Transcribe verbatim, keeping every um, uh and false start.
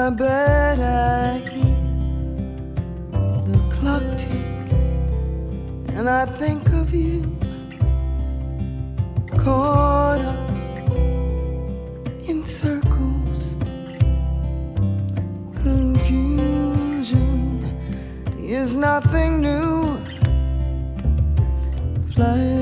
my bed I hear the clock tick, and I think of you, caught up in circles. Confusion is nothing new. Fly